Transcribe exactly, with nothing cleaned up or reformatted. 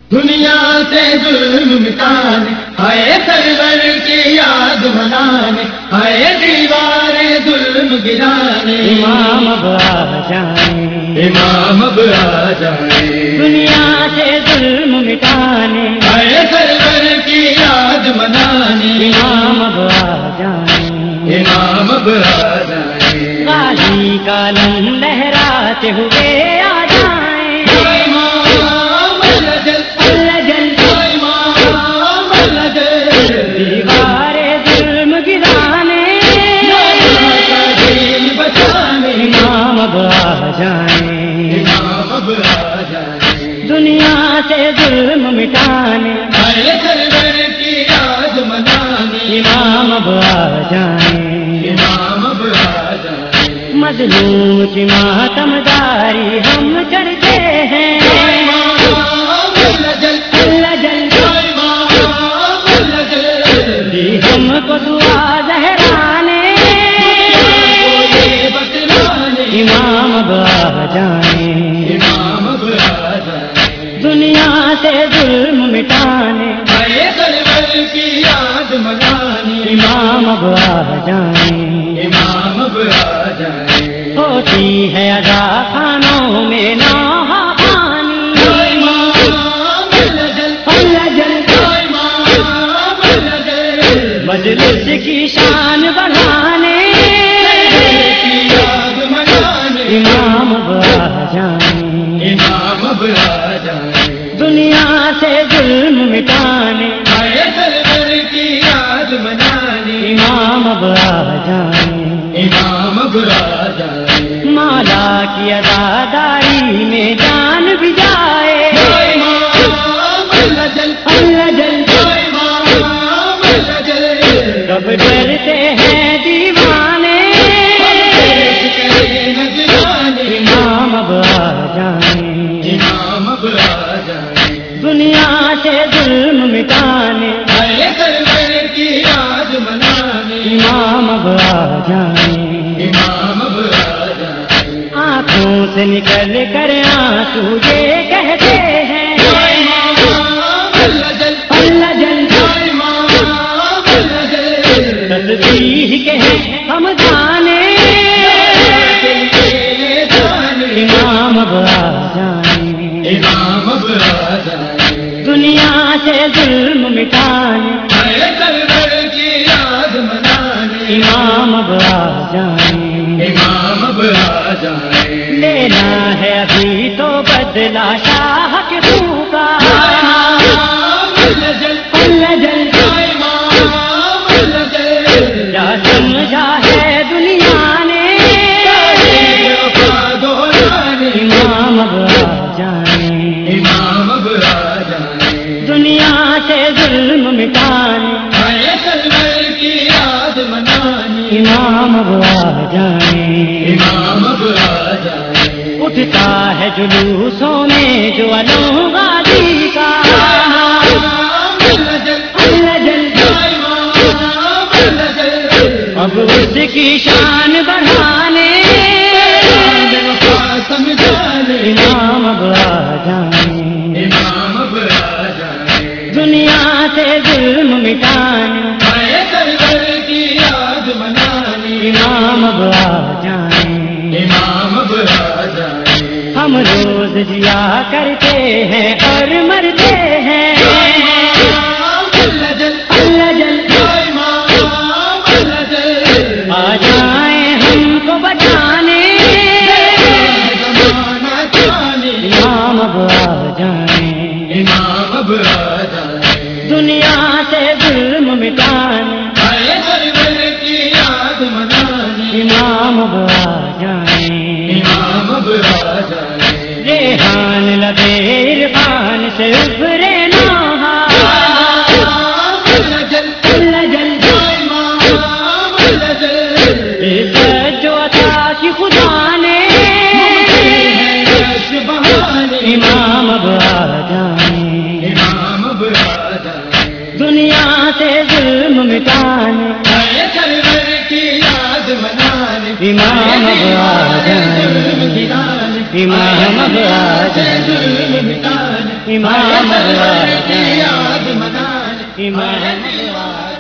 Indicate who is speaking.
Speaker 1: دنیا سے ظلم مٹانے آئے سرور کی یاد منانے آئے دیوار ظلم گرانے
Speaker 2: امام اب آ جائیں
Speaker 1: امام اب آ جائیں
Speaker 2: دنیا سے ظلم مٹانے
Speaker 1: آئے سرور کی یاد منانے
Speaker 2: امام اب آ جائیں
Speaker 1: امام اب آ جائیں
Speaker 2: غازی کا علم لہراتے ہوئے آ جائیں
Speaker 1: امام لجل
Speaker 2: لجل
Speaker 1: امام لجل
Speaker 2: دیوار ظلم گرانے
Speaker 1: بچانے
Speaker 2: امام اب آ جائیں
Speaker 1: امام اب آ جائیں
Speaker 2: دنیا سے ظلم مٹانے
Speaker 1: آئے سرور کی یاد منانے
Speaker 2: امام اب آ جائیں
Speaker 1: امام اب آ جائیں
Speaker 2: مظلوم کی ماتم داری ہم کرتے ہیں
Speaker 1: امام لجل
Speaker 2: لجل
Speaker 1: امام لجل
Speaker 2: دی ہم کو دعا زہرانے
Speaker 1: بتلانے
Speaker 2: امام اب آ جائیں
Speaker 1: امام اب آ جائیں
Speaker 2: دنیا سے ظلم مٹانے
Speaker 1: آئے سرور کی یاد منانے
Speaker 2: امام اب آ جائیں
Speaker 1: امام اب آ جائیں
Speaker 2: ہوتی ہے ادا خانوں میں نوحہ پانی
Speaker 1: امام لجل
Speaker 2: لجل
Speaker 1: امام لجل
Speaker 2: مجلس کی شان بڑھانے
Speaker 1: کی یاد منانے
Speaker 2: امام اب آ جائیں
Speaker 1: امام اب آ جائیں
Speaker 2: دنیا سے ظلم مٹانے
Speaker 1: آئے سرور کی یاد منانے
Speaker 2: امام اب آ جائیں
Speaker 1: امام اب آ جائیں
Speaker 2: مولا کی عزاداری میں جان بھی جائے
Speaker 1: امام لجل
Speaker 2: لجل
Speaker 1: امام لجل
Speaker 2: کب ڈرتے ہیں دیوانے
Speaker 1: نجرانے
Speaker 2: امام اب آ جائیں
Speaker 1: امام اب آ جائیں
Speaker 2: دنیا سے ظلم مٹانے
Speaker 1: آئے سرور کی یاد منانے
Speaker 2: امام اب آ جائیں
Speaker 1: امام اب آ جائیں
Speaker 2: آنکھوں سے نکل کر آنسو یہ کہتے ہیں
Speaker 1: امام لجل
Speaker 2: لجل
Speaker 1: امام لجل
Speaker 2: تسبیح کے ہیں ہم گانے امام اب آ جائیں
Speaker 1: امام اب آ جائیں
Speaker 2: دنیا سے ظلم مٹانے
Speaker 1: آئے سرور کی یاد منانے
Speaker 2: امام اب آ جائیں
Speaker 1: امام اب آ جائیں
Speaker 2: لینا ہے ابھی تو بدلا شاہ کے خوں کا
Speaker 1: امام لجل
Speaker 2: لجل
Speaker 1: امام لجل
Speaker 2: کیا سمجھا ہے دنیا نے
Speaker 1: وفا دہرانے
Speaker 2: امام اب آ جائیں
Speaker 1: امام اب آ جائیں
Speaker 2: دنیا سے ظلم مٹانے
Speaker 1: آئے سرور کی یاد منانے
Speaker 2: امام اب آ جائیں
Speaker 1: امام اب آ جائیں
Speaker 2: اٹھتا ہے جلوسوں میں جو علم غازی کا
Speaker 1: امام لجل
Speaker 2: لجل
Speaker 1: امام لجل
Speaker 2: اب اس کی شان بڑھانے
Speaker 1: وفا سمجھانے
Speaker 2: امام اب آ جائیں
Speaker 1: امام اب آ جائیں
Speaker 2: دنیا سے ظلم مٹانے
Speaker 1: آئے سرور کی یاد منانے
Speaker 2: امام اب آ جائیں
Speaker 1: امام اب آ جائیں
Speaker 2: ہم روز جیا کرتے ہیں اور مرتے ہیں
Speaker 1: امام لجل
Speaker 2: لجل
Speaker 1: امام لجل
Speaker 2: آ جائیں ہم کو بچانے
Speaker 1: زمانہ چانے
Speaker 2: امام اب آ جائیں
Speaker 1: امام اب آ جائیں
Speaker 2: دنیا سے ظلم مٹانے
Speaker 1: آئے سرور کی یاد منانے
Speaker 2: امام اب آ جائیں
Speaker 1: امام اب آ جائیں
Speaker 2: ریحان لبے عرفان سے ابھرے نوحہ
Speaker 1: امام لجل
Speaker 2: لجل
Speaker 1: امام لجل
Speaker 2: عزت جو عطا کی خدا نے
Speaker 1: رش بہانے
Speaker 2: امام اب آ جائیں
Speaker 1: امام اب آ جائیں
Speaker 2: دنیا سے ظلم مٹانے
Speaker 1: آئے سرور کی یاد منانے
Speaker 2: امام اب آ جائیں
Speaker 1: ظلم گرانے
Speaker 2: امام اب آ جائیں
Speaker 1: ظلم مٹانے
Speaker 2: امام
Speaker 1: کی یاد منانے
Speaker 2: امام
Speaker 1: آئے دیوانے